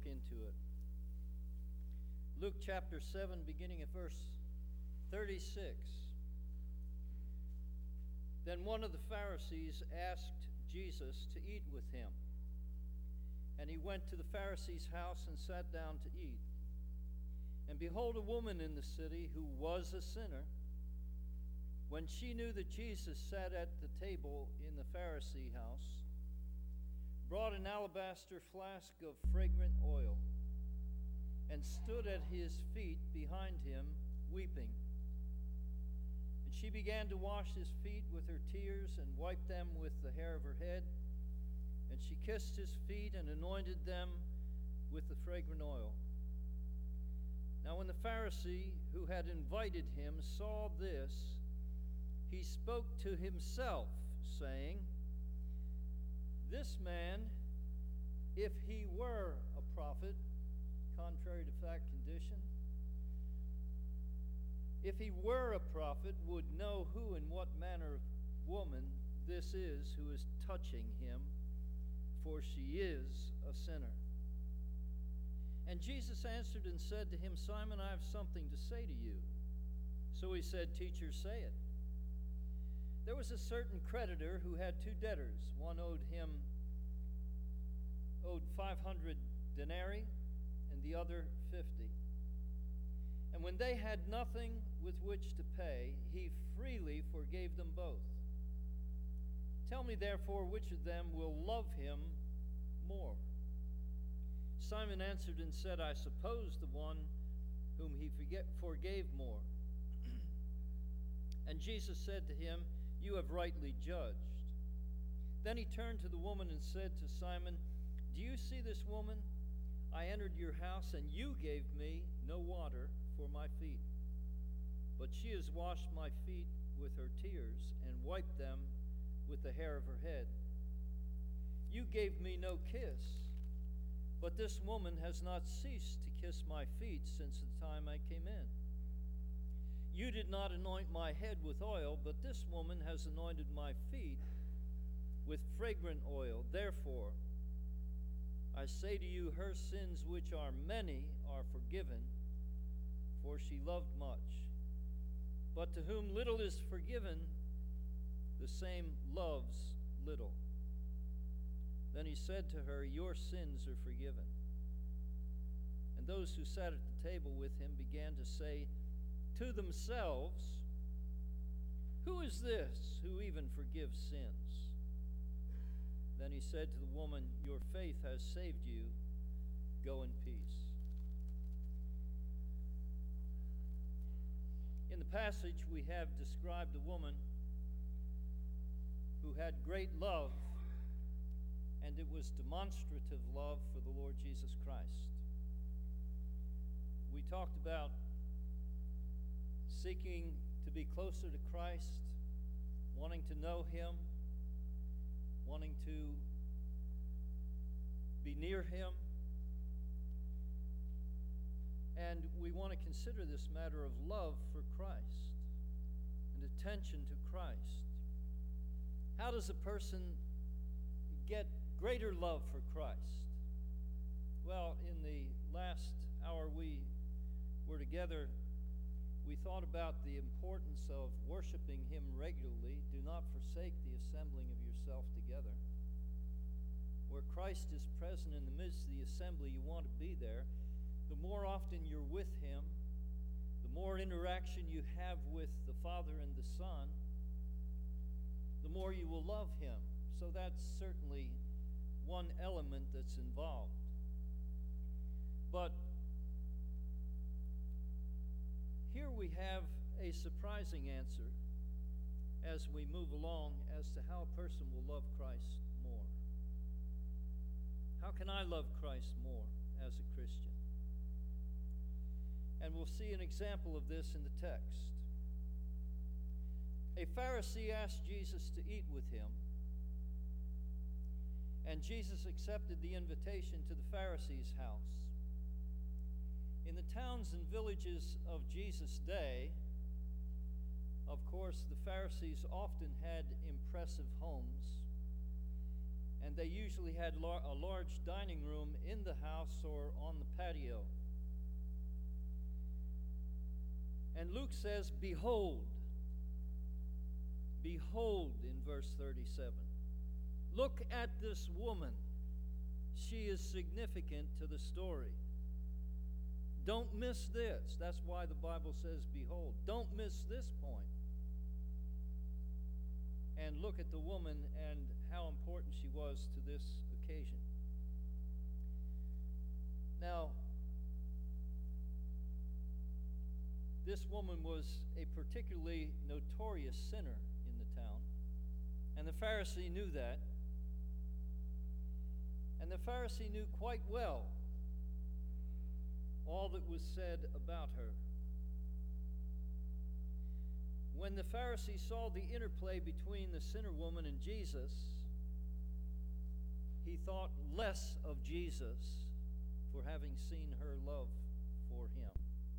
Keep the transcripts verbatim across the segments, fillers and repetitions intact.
look into it. Luke chapter seven, beginning at verse thirty-six. Then one of the Pharisees asked Jesus to eat with him. And he went to the Pharisee's house and sat down to eat. And behold, a woman in the city who was a sinner, when she knew that Jesus sat at the table in the Pharisee house, brought an alabaster flask of fragrant oil, and stood at his feet behind him, weeping. And she began to wash his feet with her tears and wiped them with the hair of her head. And she kissed his feet and anointed them with the fragrant oil. Now when the Pharisee who had invited him saw this, he spoke to himself, saying, "This man, if he were a prophet," contrary to fact condition, "if he were a prophet, would know who and what manner of woman this is who is touching him, for she is a sinner." And Jesus answered and said to him, "Simon, I have something to say to you." So he said, "Teacher, say it." There was a certain creditor who had two debtors. One owed him owed five hundred denarii, and the other fifty. And when they had nothing with which to pay, he freely forgave them both. Tell me therefore, which of them will love him more? Simon answered and said, "I suppose the one whom he forget, forgave more." And Jesus said to him, "You have rightly judged." Then he turned to the woman and said to Simon, "Do you see this woman? I entered your house, and you gave me no water for my feet. But she has washed my feet with her tears and wiped them with the hair of her head. You gave me no kiss, but this woman has not ceased to kiss my feet since the time I came in. You did not anoint my head with oil, but this woman has anointed my feet with fragrant oil. Therefore, I say to you, her sins, which are many, are forgiven, for she loved much. But to whom little is forgiven, the same loves little." Then he said to her, "Your sins are forgiven." And those who sat at the table with him began to say to themselves, "Who is this who even forgives sins?" Then he said to the woman, "Your faith has saved you. Go in peace." In the passage, we have described a woman who had great love, and it was demonstrative love for the Lord Jesus Christ. We talked about seeking to be closer to Christ, wanting to know Him, wanting to be near Him. And we want to consider this matter of love for Christ and attention to Christ. How does a person get greater love for Christ? Well, in the last hour we were together, we thought about the importance of worshiping Him regularly. Do not forsake the assembling of yourself together. Where Christ is present in the midst of the assembly, you want to be there. The more often you're with Him, the more interaction you have with the Father and the Son, the more you will love Him. So that's certainly one element that's involved. But here we have a surprising answer as we move along as to how a person will love Christ more. How can I love Christ more as a Christian? And we'll see an example of this in the text. A Pharisee asked Jesus to eat with him, and Jesus accepted the invitation to the Pharisee's house. In the towns and villages of Jesus' day, of course, the Pharisees often had impressive homes, and they usually had lar- a large dining room in the house or on the patio. And Luke says, behold, behold in verse thirty-seven. Look at this woman. She is significant to the story. Don't miss this. That's why the Bible says, behold. Don't miss this point. And look at the woman and how important she was to this occasion. Now, this woman was a particularly notorious sinner in the town, and the Pharisee knew that. And the Pharisee knew quite well all that was said about her. When the Pharisee saw the interplay between the sinner woman and Jesus, he thought less of Jesus for having seen her love for him.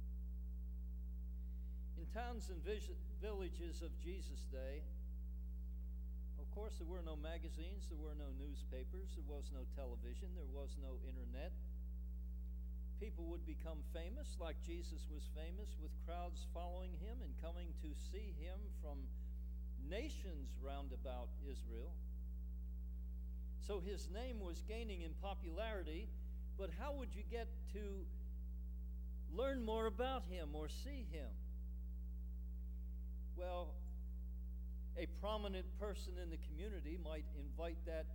In towns and villages of Jesus' day, of course, there were no magazines, there were no newspapers, there was no television, there was no internet. People would become famous like Jesus was famous, with crowds following him and coming to see him from nations round about Israel. So his name was gaining in popularity, but how would you get to learn more about him or see him? Well, a prominent person in the community might invite that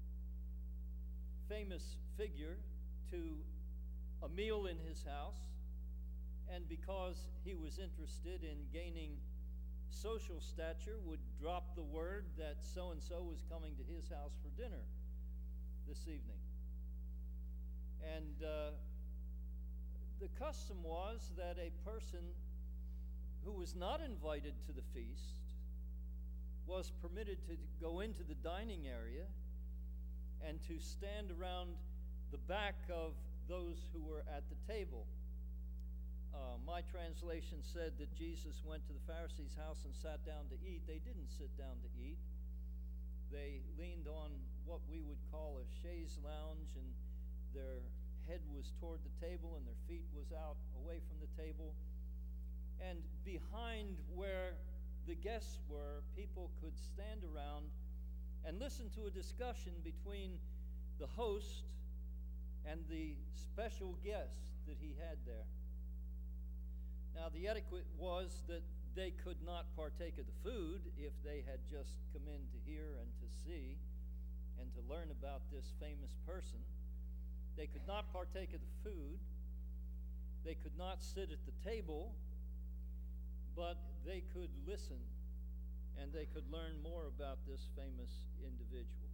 famous figure to a meal in his house, and because he was interested in gaining social stature, would drop the word that so-and-so was coming to his house for dinner this evening. And uh, the custom was that a person who was not invited to the feast was permitted to go into the dining area and to stand around the back of those who were at the table. Uh, my translation said that Jesus went to the Pharisee's house and sat down to eat. They didn't sit down to eat. They leaned on what we would call a chaise lounge, and their head was toward the table and their feet was out away from the table. And behind where the guests were, people could stand around and listen to a discussion between the host and the special guest that he had there. Now, the etiquette was that they could not partake of the food if they had just come in to hear and to see and to learn about this famous person. They could not partake of the food. They could not sit at the table, but they could listen and they could learn more about this famous individual.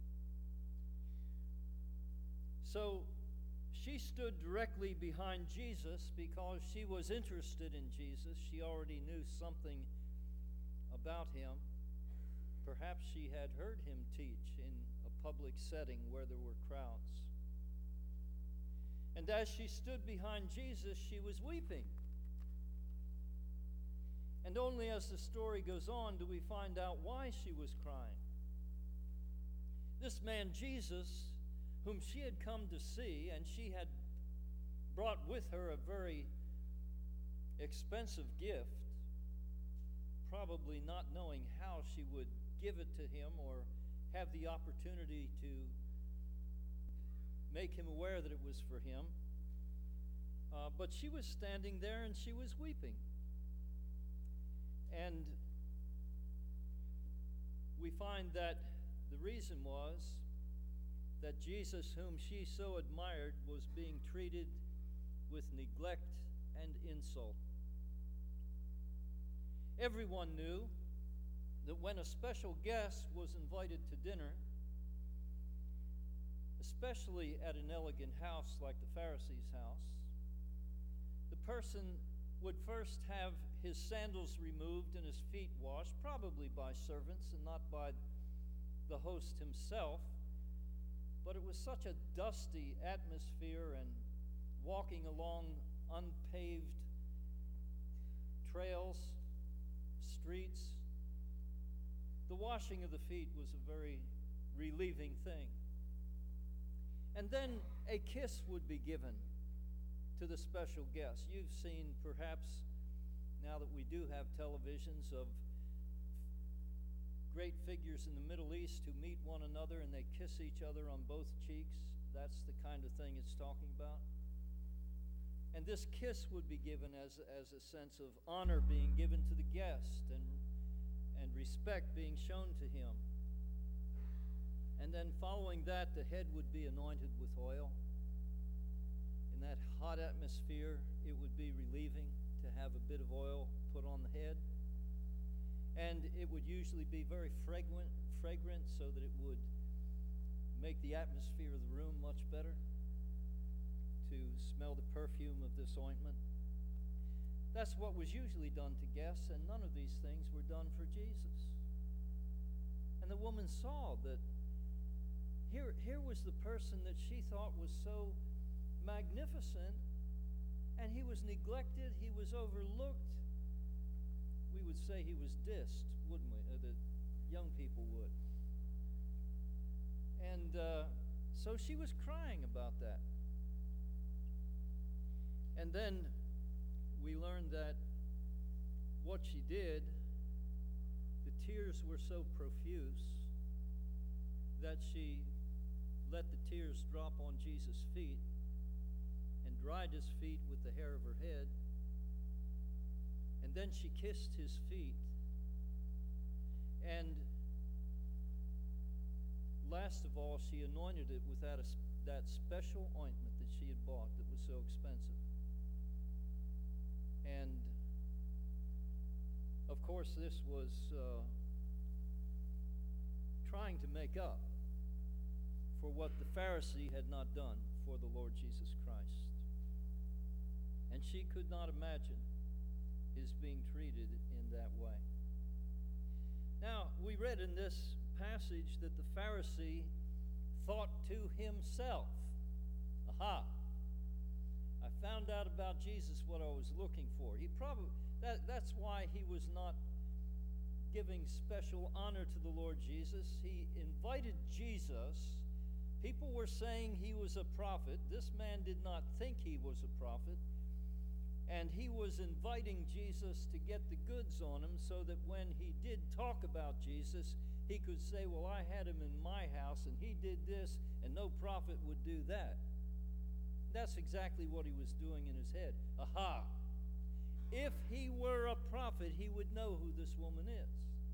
So she stood directly behind Jesus because she was interested in Jesus. She already knew something about him. Perhaps she had heard him teach in a public setting where there were crowds. And as she stood behind Jesus, she was weeping. And only as the story goes on do we find out why she was crying. This man, Jesus, whom she had come to see, and she had brought with her a very expensive gift, probably not knowing how she would give it to him or have the opportunity to make him aware that it was for him. Uh, but she was standing there and she was weeping. And we find that the reason was that Jesus, whom she so admired, was being treated with neglect and insult. Everyone knew that when a special guest was invited to dinner, especially at an elegant house like the Pharisee's house, the person would first have his sandals removed and his feet washed, probably by servants and not by the host himself. But it was such a dusty atmosphere, and walking along unpaved trails, streets, the washing of the feet was a very relieving thing. And then a kiss would be given to the special guest. You've seen, perhaps, now that we do have televisions, of great figures in the Middle East who meet one another and they kiss each other on both cheeks. That's the kind of thing it's talking about. And this kiss would be given as, as a sense of honor being given to the guest and, and respect being shown to him. And then following that, the head would be anointed with oil. In that hot atmosphere, it would be relieving to have a bit of oil put on the head. And it would usually be very fragrant, fragrant so that it would make the atmosphere of the room much better, to smell the perfume of this ointment. That's what was usually done to guests, and none of these things were done for Jesus. And the woman saw that Here, here was the person that she thought was so magnificent, and he was neglected, he was overlooked. We would say he was dissed, wouldn't we? Uh, the young people would. And uh, so she was crying about that. And then we learned that what she did, the tears were so profuse that she let the tears drop on Jesus' feet and dried his feet with the hair of her head. And then she kissed his feet. And last of all, she anointed it with that, that special ointment that she had bought that was so expensive. And of course, this was uh, trying to make up for what the Pharisee had not done for the Lord Jesus Christ. And she could not imagine his being treated in that way. Now, we read in this passage that the Pharisee thought to himself, aha, I found out about Jesus what I was looking for. He probably that, that's why he was not giving special honor to the Lord Jesus. He invited Jesus. People were saying he was a prophet. This man did not think he was a prophet. And he was inviting Jesus to get the goods on him so that when he did talk about Jesus, he could say, well, I had him in my house and he did this, and no prophet would do that. That's exactly what he was doing in his head. Aha! If he were a prophet, he would know who this woman is.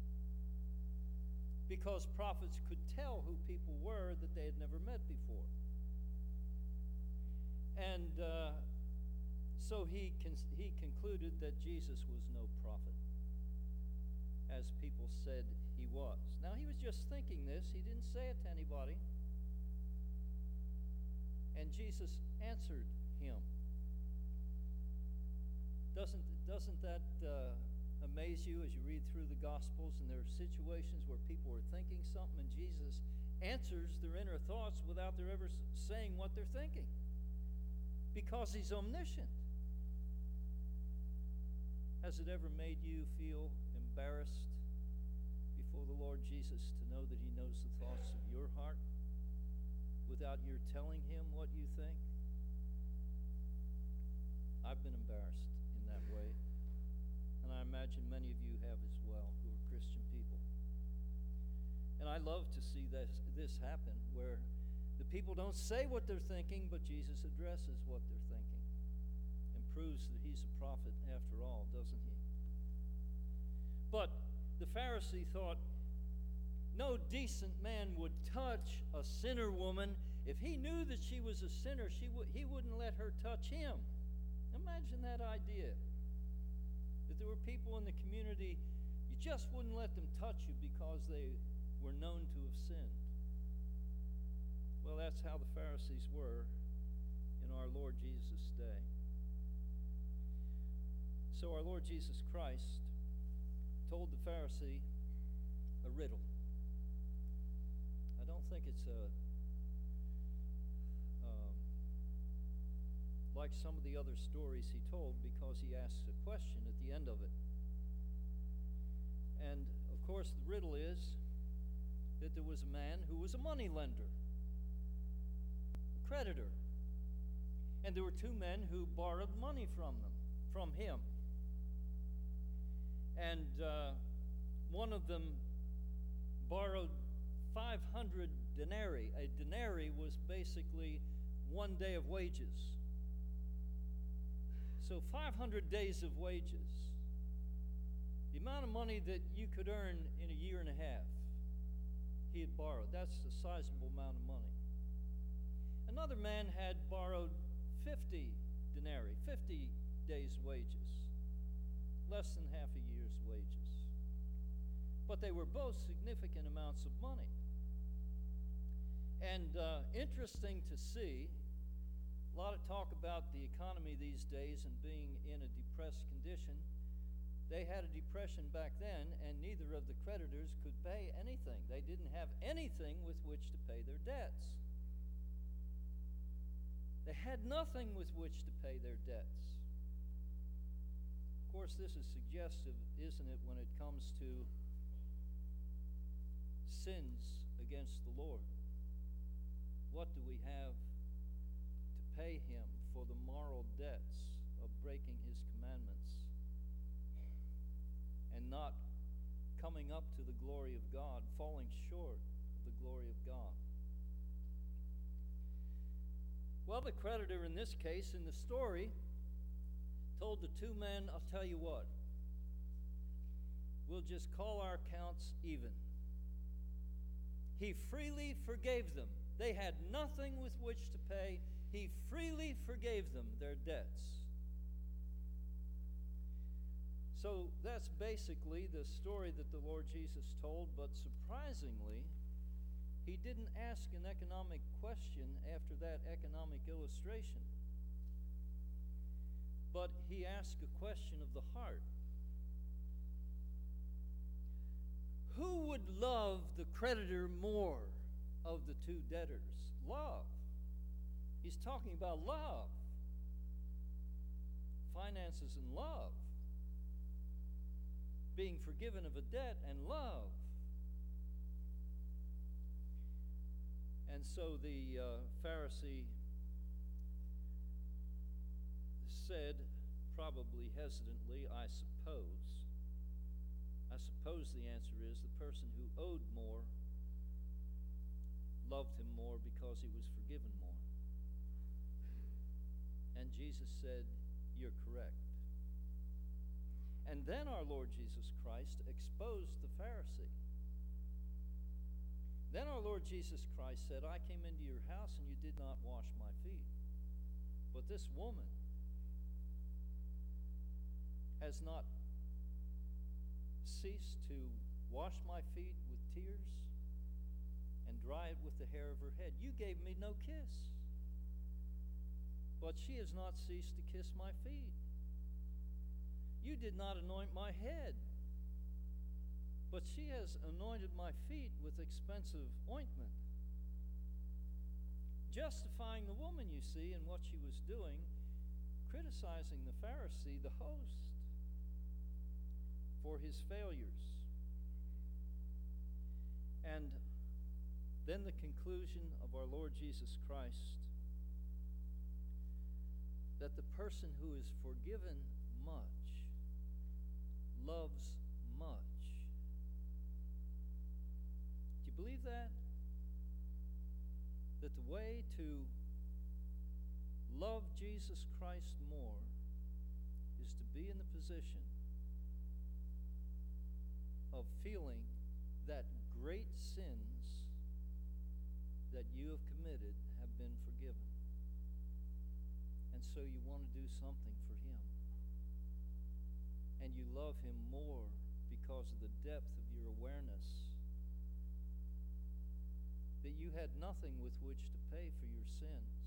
Because prophets could tell who people were that they had never met before. And uh, so he con- he concluded that Jesus was no prophet, as people said he was. Now, he was just thinking this. He didn't say it to anybody. And Jesus answered him. Doesn't, doesn't that uh, amaze you as you read through the Gospels, and there are situations where people are thinking something and Jesus answers their inner thoughts without their ever saying what they're thinking, because he's omniscient. Has it ever made you feel embarrassed before the Lord Jesus to know that he knows the thoughts of your heart without your telling him what you think? I've been embarrassed in that way, and I imagine many of you have as well who are Christian people. And I love to see this, this happen, where the people don't say what they're thinking, but Jesus addresses what they're thinking and proves that he's a prophet after all, doesn't he? But the Pharisee thought, no decent man would touch a sinner woman. If he knew that she was a sinner, she w- he wouldn't let her touch him. Imagine that idea. That there were people in the community, you just wouldn't let them touch you because they were known to have sinned. Well, that's how the Pharisees were in our Lord Jesus' day. So our Lord Jesus Christ told the Pharisee a riddle. I don't think it's a um, like some of the other stories he told, because he asks a question at the end of it. And of course the riddle is, that there was a man who was a money lender, a creditor. And there were two men who borrowed money from them, from him. And uh, one of them borrowed five hundred denarii. A denarii was basically one day of wages. So five hundred days of wages. The amount of money that you could earn in a year and a half, he had borrowed. That's a sizable amount of money. Another man had borrowed fifty denarii, fifty days' wages, less than half a year's wages. But they were both significant amounts of money. And uh, interesting to see, a lot of talk about the economy these days and being in a depressed condition. They had a depression back then, and neither of the creditors could pay anything. They didn't have anything with which to pay their debts. They had nothing with which to pay their debts. Of course, this is suggestive, isn't it, when it comes to sins against the Lord? What do we have to pay him for the moral debts of breaking his commandments and not coming up to the glory of God, falling short of the glory of God? Well, the creditor in this case, in the story, told the two men, I'll tell you what, we'll just call our accounts even. He freely forgave them. They had nothing with which to pay. He freely forgave them their debts. So that's basically the story that the Lord Jesus told, but surprisingly, he didn't ask an economic question after that economic illustration. But he asked a question of the heart. Who would love the creditor more of the two debtors? Love. He's talking about love. Finances and love. Being forgiven of a debt and love. And so the uh, Pharisee said, probably hesitantly, I suppose. I suppose the answer is the person who owed more loved him more because he was forgiven more. And Jesus said, you're correct. And then our Lord Jesus Christ exposed the Pharisee. Then our Lord Jesus Christ said, I came into your house and you did not wash my feet. But this woman has not ceased to wash my feet with tears and dry it with the hair of her head. You gave me no kiss, but she has not ceased to kiss my feet. You did not anoint my head, but she has anointed my feet with expensive ointment. Justifying the woman, you see, in what she was doing, criticizing the Pharisee, the host, for his failures. And then the conclusion of our Lord Jesus Christ, that the person who is forgiven much loves much. Do you believe that? That the way to love Jesus Christ more is to be in the position of feeling that great sins that you have committed have been forgiven. And so you want to do something for him. And you love him more because of the depth of your awareness that you had nothing with which to pay for your sins.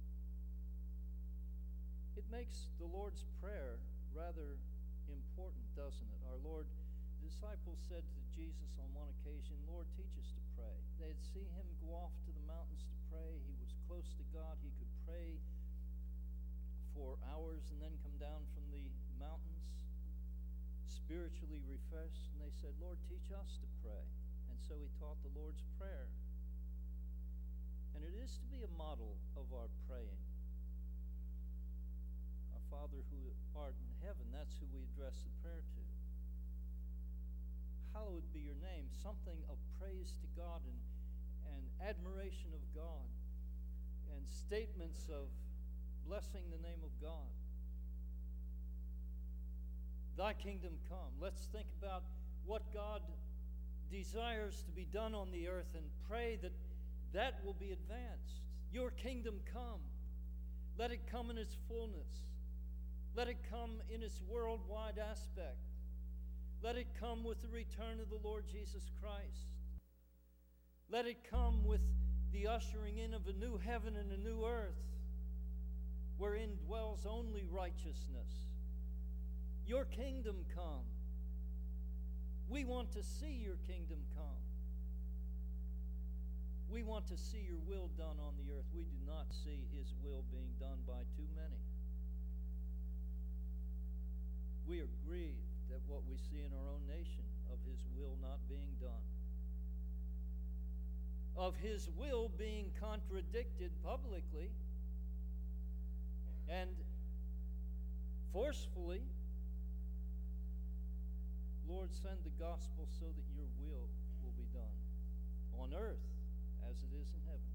It makes the Lord's Prayer rather important, doesn't it? Our Lord, the disciples said to Jesus on one occasion, Lord, teach us to pray. They'd see him go off to the mountains to pray. He was close to God. He could pray for hours and then come down from the mountains spiritually refreshed. And they said, Lord, teach us to pray. And so he taught the Lord's Prayer. And it is to be a model of our praying. Our Father who art in heaven, that's who we address the prayer to. Hallowed be your name, something of praise to God and, and admiration of God and statements of blessing the name of God. Thy kingdom come. Let's think about what God desires to be done on the earth and pray that that will be advanced. Your kingdom come. Let it come in its fullness. Let it come in its worldwide aspect. Let it come with the return of the Lord Jesus Christ. Let it come with the ushering in of a new heaven and a new earth, wherein dwells only righteousness. Your kingdom come. We want to see your kingdom come. We want to see your will done on the earth. We do not see his will being done by too many. We are grieved at what we see in our own nation of his will not being done, of his will being contradicted publicly and forcefully. Lord, send the gospel so that your will will be done on earth as it is in heaven.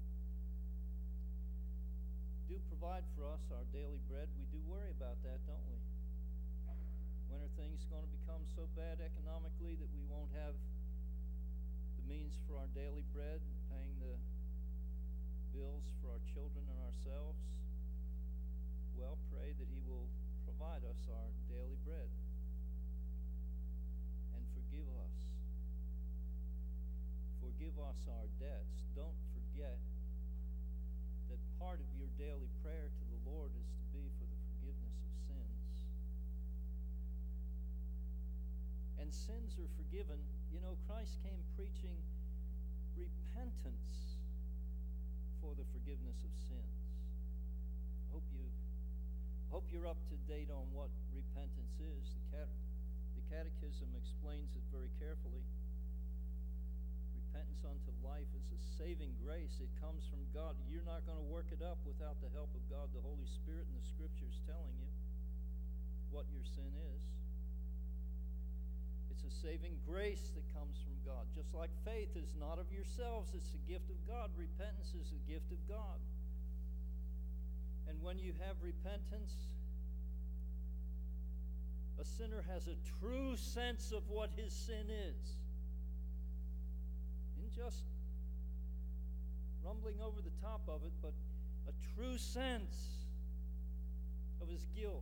Do provide for us our daily bread. We do worry about that, don't we? When are things going to become so bad economically that we won't have the means for our daily bread and paying the bills for our children and ourselves? Well, pray that he will provide us our daily bread and forgive us. Forgive us our debts. Don't forget that part of your daily prayer to the Lord is to be for the forgiveness of sins. And sins are forgiven. You know, Christ came preaching repentance for the forgiveness of sins. Hope you hope you're up to date on what repentance is. The, cat- the Catechism explains it very carefully. Repentance unto life is a saving grace. It comes from God. You're not going to work it up without the help of God, the Holy Spirit, and the Scriptures telling you what your sin is. It's a saving grace that comes from God. Just like faith is not of yourselves, it's a gift of God. Repentance is a gift of God. And when you have repentance, a sinner has a true sense of what his sin is. In just rumbling over the top of it, but a true sense of his guilt.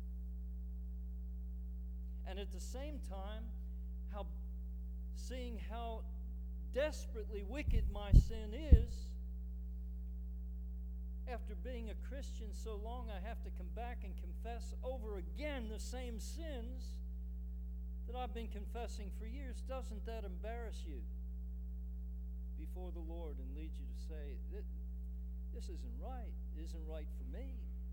And at the same time, how seeing how desperately wicked my sin is, after being a Christian so long, I have to come back and confess over again the same sins that I've been confessing for years. Doesn't that embarrass you before the Lord and lead you to say, this isn't right, it isn't right for me?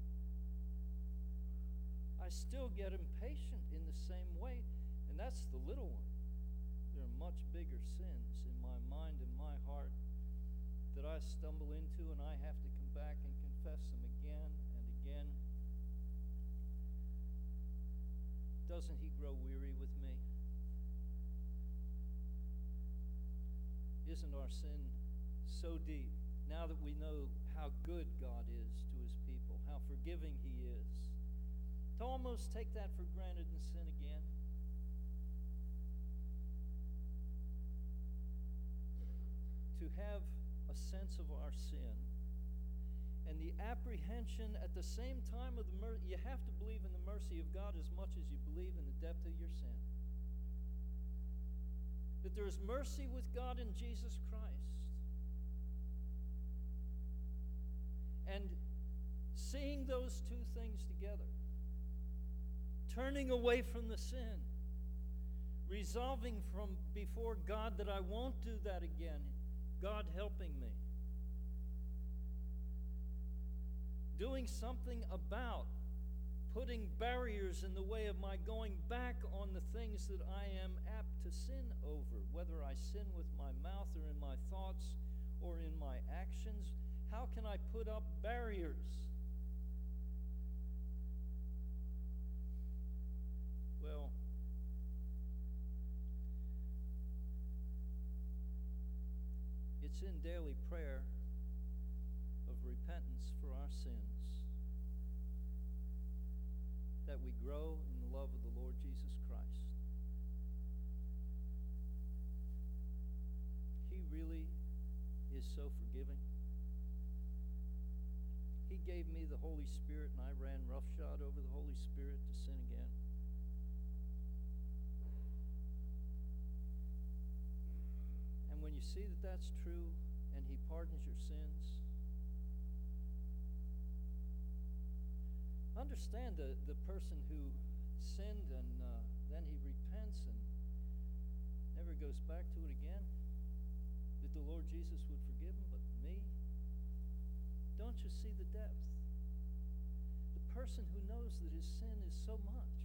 I still get impatient in the same way, and that's the little one. There are much bigger sins in my mind and my heart that I stumble into, and I have to come back and confess them again and again. Doesn't he grow weary with me? Isn't our sin so deep, now that we know how good God is to his people, how forgiving he is, to almost take that for granted and sin again? To have a sense of our sin and the apprehension at the same time of the mercy. You have to believe in the mercy of God as much as you believe in the depth of your sin. That there is mercy with God in Jesus Christ. And seeing those two things together, turning away from the sin, resolving from before God that I won't do that again, God helping me, doing something about putting barriers in the way of my going back on the things that I am apt to sin over, whether I sin with my mouth or in my thoughts or in my actions? How can I put up barriers? Well, it's in daily prayer of repentance for our sins that we grow in the love of the Lord Jesus Christ. He really is so forgiving. He gave me the Holy Spirit, and I ran roughshod over the Holy Spirit to sin again. And when you see that that's true, and He pardons your sins, understand the, the person who sinned and uh, then he repents and never goes back to it again, that the Lord Jesus would forgive him, but me? Don't you see the depth? The person who knows that his sin is so much,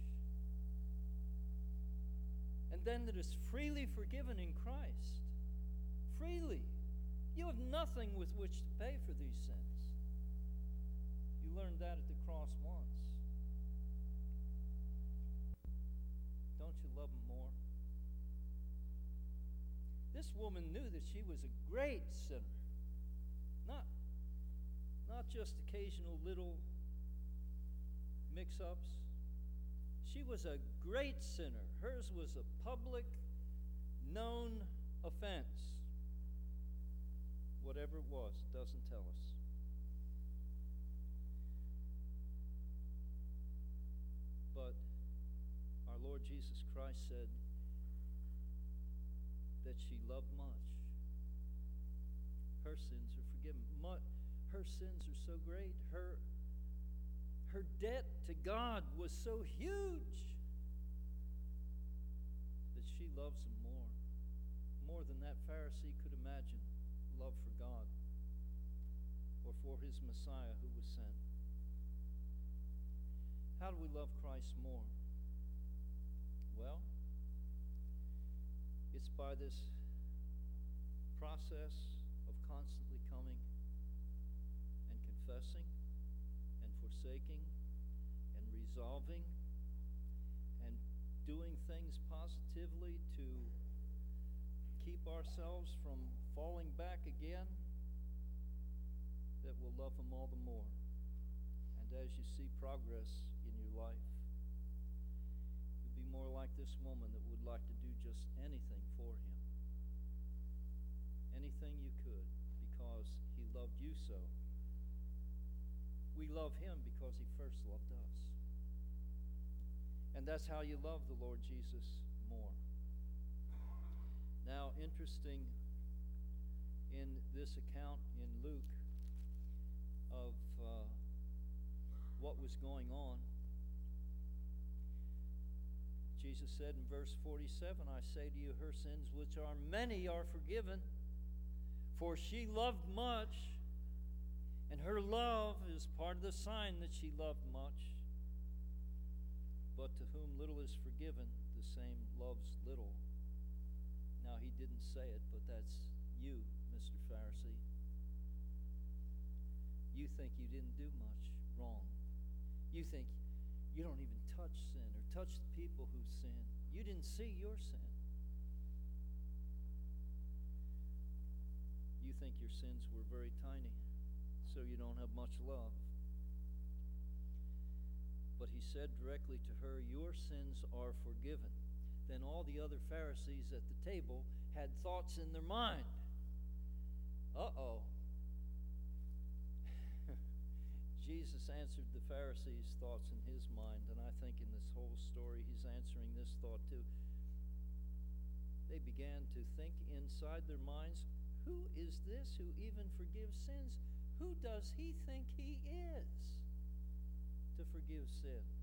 and then that is freely forgiven in Christ. Freely. You have nothing with which to pay for these sins. You learned that at the cross once. Don't you love him more? This woman knew that she was a great sinner. Not, not just occasional little mix-ups. She was a great sinner. Hers was a public, known offense. Whatever it was, it doesn't tell us. But our Lord Jesus Christ said that she loved much. Her sins are forgiven. Her sins are so great. Her, her debt to God was so huge that she loves him more. More than that Pharisee could imagine love for God or for his Messiah who was sent. How do we love Christ more? Well, it's by this process of constantly coming and confessing and forsaking and resolving and doing things positively to keep ourselves from falling back again, that will love him all the more. And as you see progress in your life, you'll be more like this woman that would like to do just anything for him. Anything you could, because he loved you so. We love him because he first loved us. And that's how you love the Lord Jesus more. Now, interesting in this account in Luke of uh, what was going on, Jesus said in verse forty-seven, I say to you, her sins, which are many, are forgiven, for she loved much, and her love is part of the sign that she loved much. But to whom little is forgiven, the same loves little. Now, he didn't say it, but that's you, Mister Pharisee. You think you didn't do much wrong. You think you don't even touch sin or touch the people who sin. You didn't see your sin. You think your sins were very tiny, so you don't have much love. But he said directly to her, your sins are forgiven. Then all the other Pharisees at the table had thoughts in their mind. Uh-oh. Jesus answered the Pharisees' thoughts in his mind, and I think in this whole story he's answering this thought too. They began to think inside their minds, who is this who even forgives sins? Who does he think he is to forgive sins?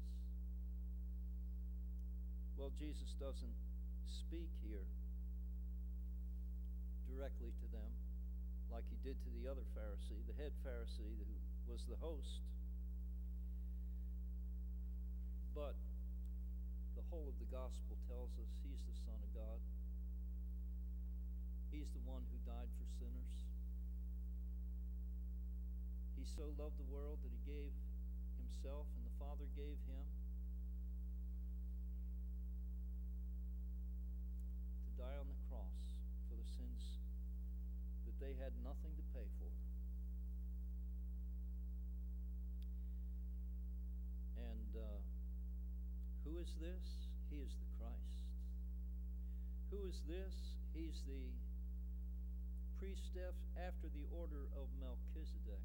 Well, Jesus doesn't speak here directly to them like he did to the other Pharisee, the head Pharisee who was the host. But the whole of the gospel tells us he's the Son of God. He's the one who died for sinners. He so loved the world that he gave himself, and the Father gave him to die on the cross for the sins that they had nothing to pay for. And uh, who is this? He is the Christ. Who is this? He's the priest after the order of Melchizedek,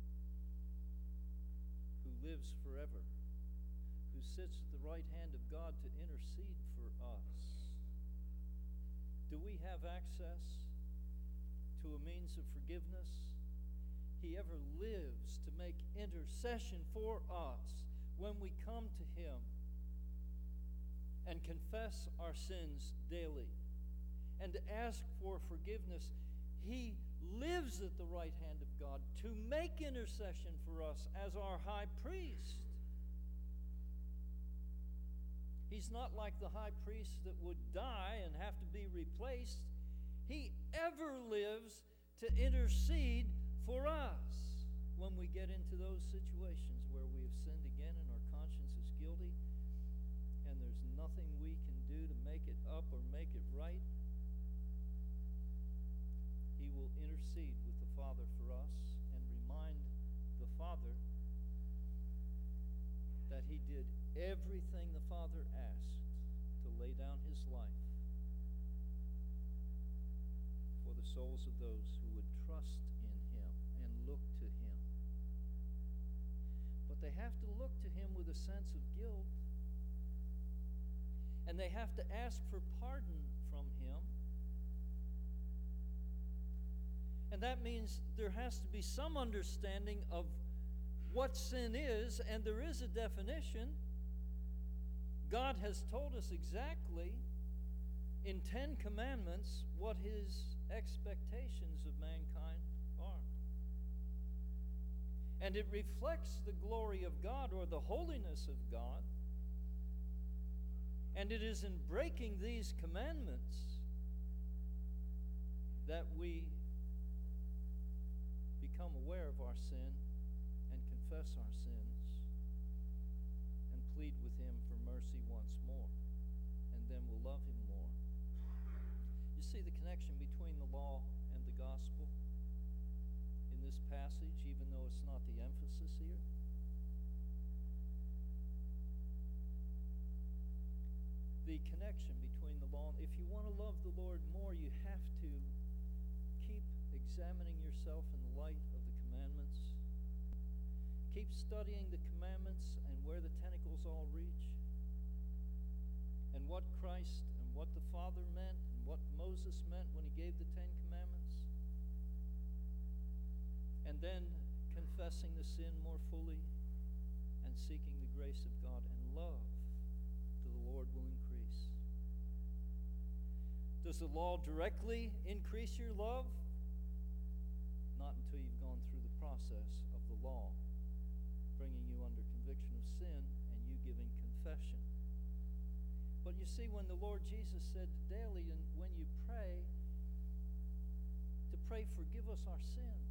who lives forever, who sits at the right hand of God to intercede for us. Do we have access to a means of forgiveness? He ever lives to make intercession for us when we come to him and confess our sins daily and to ask for forgiveness. He lives at the right hand of God to make intercession for us as our high priest. He's not like the high priest that would die and have to be replaced. He ever lives to intercede for us when we get into those situations where we have sinned again and our conscience is guilty and there's nothing we can do to make it up or make it right. He will intercede with the Father for us and remind the Father that he did everything the Father asked to lay down his life for the souls of those who would trust in him and look to him. But they have to look to him with a sense of guilt, and they have to ask for pardon from him. And that means there has to be some understanding of what sin is, and there is a definition. God has told us exactly in Ten Commandments what his expectations of mankind are. And it reflects the glory of God or the holiness of God. And it is in breaking these commandments that we become aware of our sin and confess our sins and plead with him for mercy once more, and then we'll love him more. You see the connection between the law and the gospel in this passage, even though it's not the emphasis here? The connection between the law, if you want to love the Lord more, you have to keep examining yourself in the light of the commandments. Keep studying the commandments and where the tentacles all reach, and what Christ and what the Father meant and what Moses meant when he gave the Ten Commandments. And then confessing the sin more fully and seeking the grace of God, and love to the Lord will increase. Does the law directly increase your love? Not until you've gone through the process of the law, bringing you under conviction of sin and you giving confession. But you see, when the Lord Jesus said daily, and when you pray, to pray, forgive us our sins.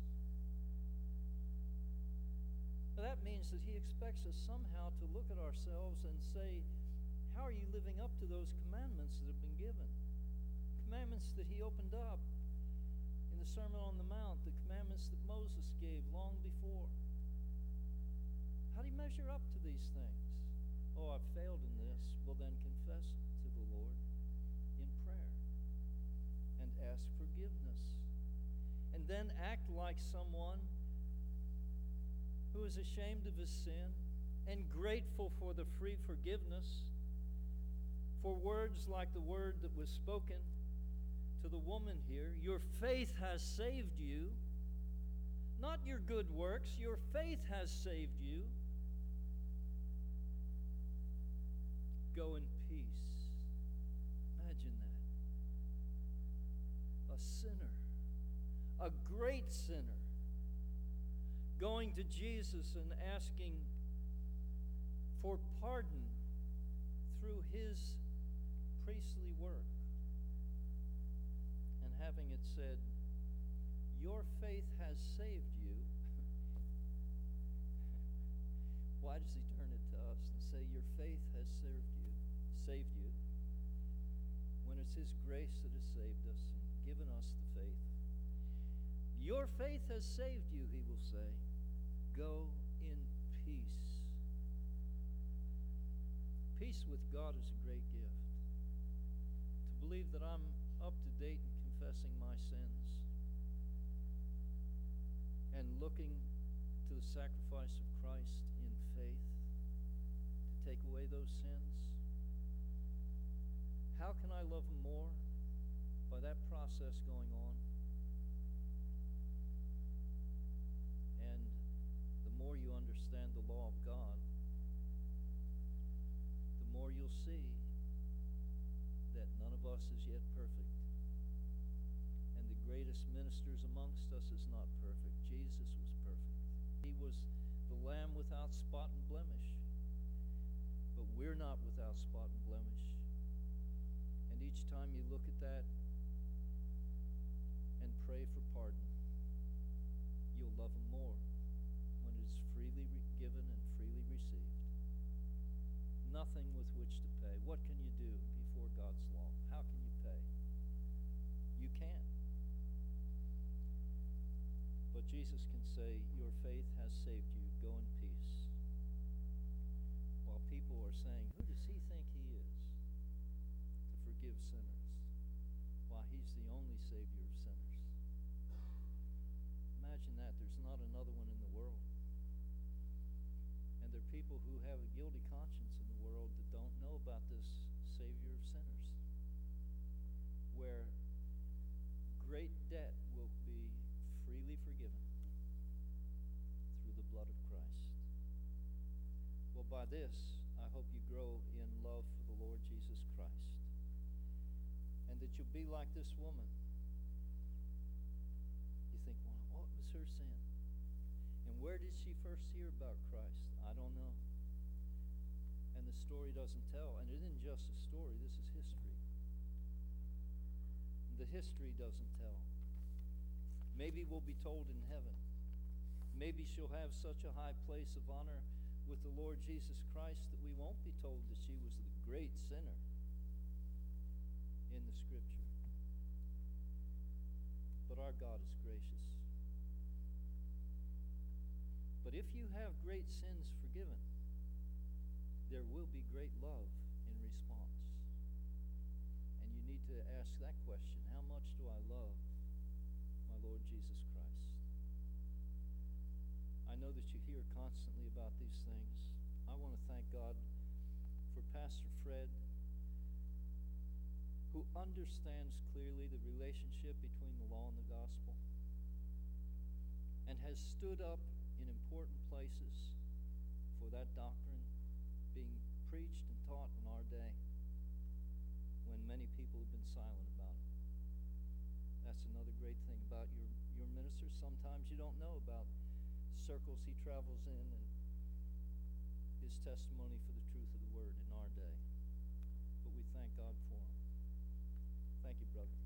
Now that means that he expects us somehow to look at ourselves and say, how are you living up to those commandments that have been given? Commandments that he opened up in the Sermon on the Mount, the commandments that Moses gave long before. How do you measure up to these things? Oh, I've failed in this. Well, then confess it to the Lord in prayer and ask forgiveness. And then act like someone who is ashamed of his sin and grateful for the free forgiveness, for words like the word that was spoken to the woman here. Your faith has saved you. Not your good works. Your faith has saved you. Go in peace. Imagine that. A sinner, a great sinner, going to Jesus and asking for pardon through his priestly work. And having it said, your faith has saved you. Why does he turn it to us and say, your faith has served you, saved you, when it's his grace that has saved us and given us the faith? Your faith has saved you, he will say. Go in peace. Peace with God is a great gift. To believe that I'm up to date in confessing my sins and looking to the sacrifice of Christ in faith to take away those sins. How can I love him more? By that process going on. And the more you understand the law of God, the more you'll see that none of us is yet perfect. And the greatest ministers amongst us is not perfect. Jesus was perfect. He was the Lamb without spot and blemish. But we're not without spot and blemish. And each time you look at that and pray for pardon, you'll love him more when it is freely re- given and freely received. Nothing with which to pay. What can you do before God's law? How can you pay? You can't. But Jesus can say, your faith has saved you. Go in peace. While people are saying, who does he think he is to forgive sinners? Why, he's the only Savior of sinners. Imagine that. There's not another one in the world. And there are people who have a guilty conscience in the world that don't know about this Savior of sinners, where great debt will be freely forgiven through the blood of Christ. Well, by this, I hope you grow in love for the Lord Jesus Christ, and that you'll be like this woman. You think, well, what was her sin? And where did she first hear about Christ? I don't know. And the story doesn't tell. And it isn't just a story, this is history. The history doesn't tell. Maybe we'll be told in heaven. Maybe she'll have such a high place of honor with the Lord Jesus Christ that we won't be told that she was the great sinner in the Scripture. But our God is gracious. But if you have great sins forgiven, there will be great love in response. And you need to ask that question, how much do I love my Lord Jesus Christ? I know that you hear constantly about these things. I want to thank God for Pastor Fred, who understands clearly the relationship between the law and the gospel, and has stood up in important places for that doctrine being preached and taught in our day when many people have been silent about it. That's another great thing about your, your minister. Sometimes you don't know about circles he travels in and his testimony for the truth of the word in our day. But we thank God for him. Thank you, brother.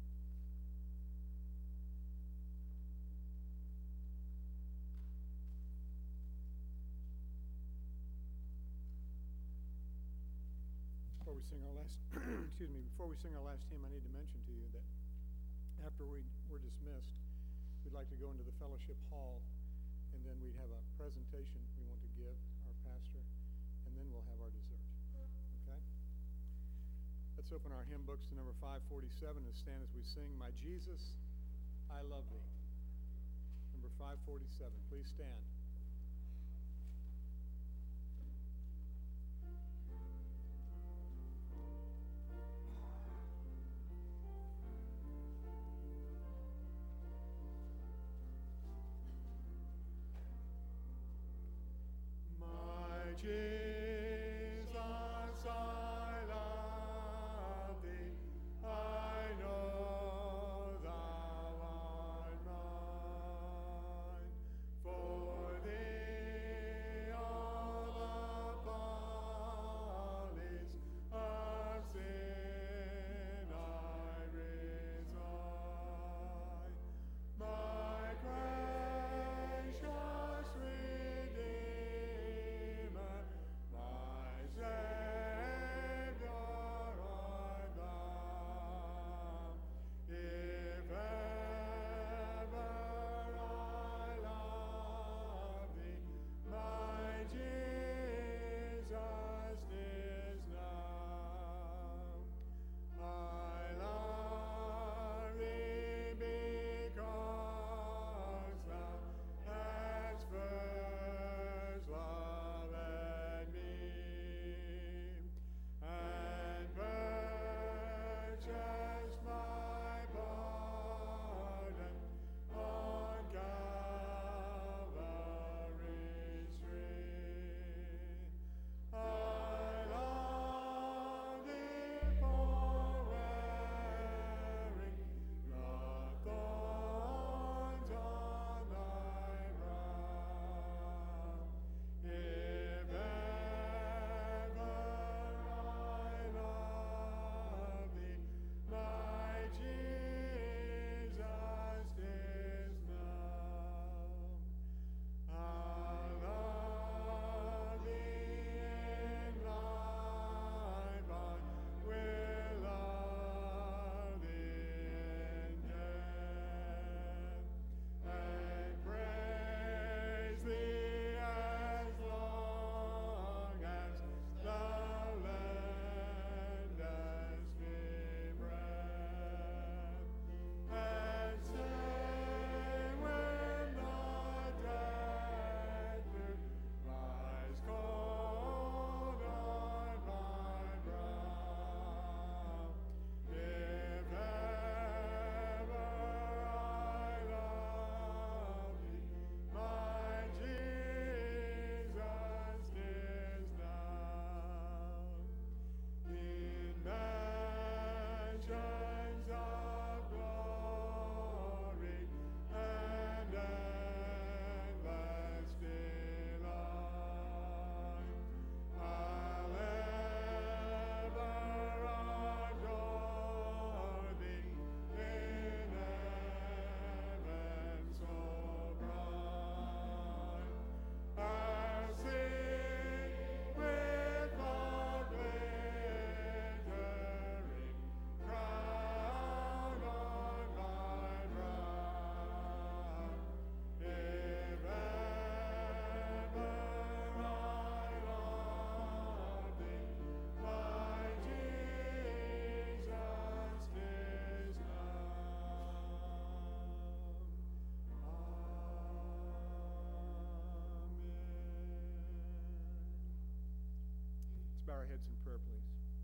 Before we sing our last, excuse me, before we sing our last hymn, I need to mention to you that after we were dismissed, we'd like to go into the fellowship hall, and then we'd have a presentation we want to give our pastor, and then we'll have our dessert. Okay? Let's open our hymn books to number five forty-seven and stand as we sing, My Jesus, I Love Thee. Number five forty-seven. Please stand. Jesus, I love thee, I know thou art mine, for bow our heads in prayer, please.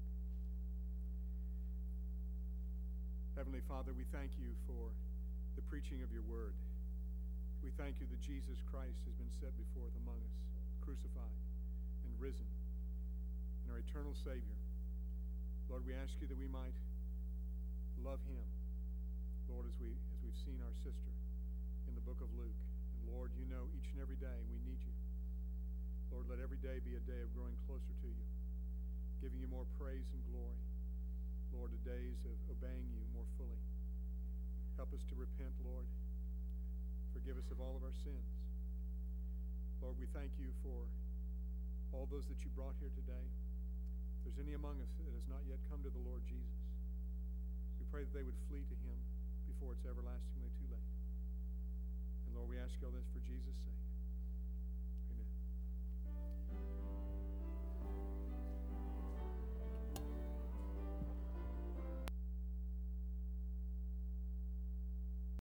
Heavenly Father, we thank you for the preaching of your word. We thank you that Jesus Christ has been set before us among us, crucified and risen, and our eternal Savior. Lord, we ask you that we might love him, Lord, as, we, as we've seen our sister in the book of Luke. And Lord, you know each and every day we need you. Lord, let every day be a day of growing closer to you, giving you more praise and glory. Lord, the days of obeying you more fully. Help us to repent, Lord. Forgive us of all of our sins. Lord, we thank you for all those that you brought here today. If there's any among us that has not yet come to the Lord Jesus, we pray that they would flee to him before it's everlastingly too late. And Lord, we ask all this for Jesus' sake.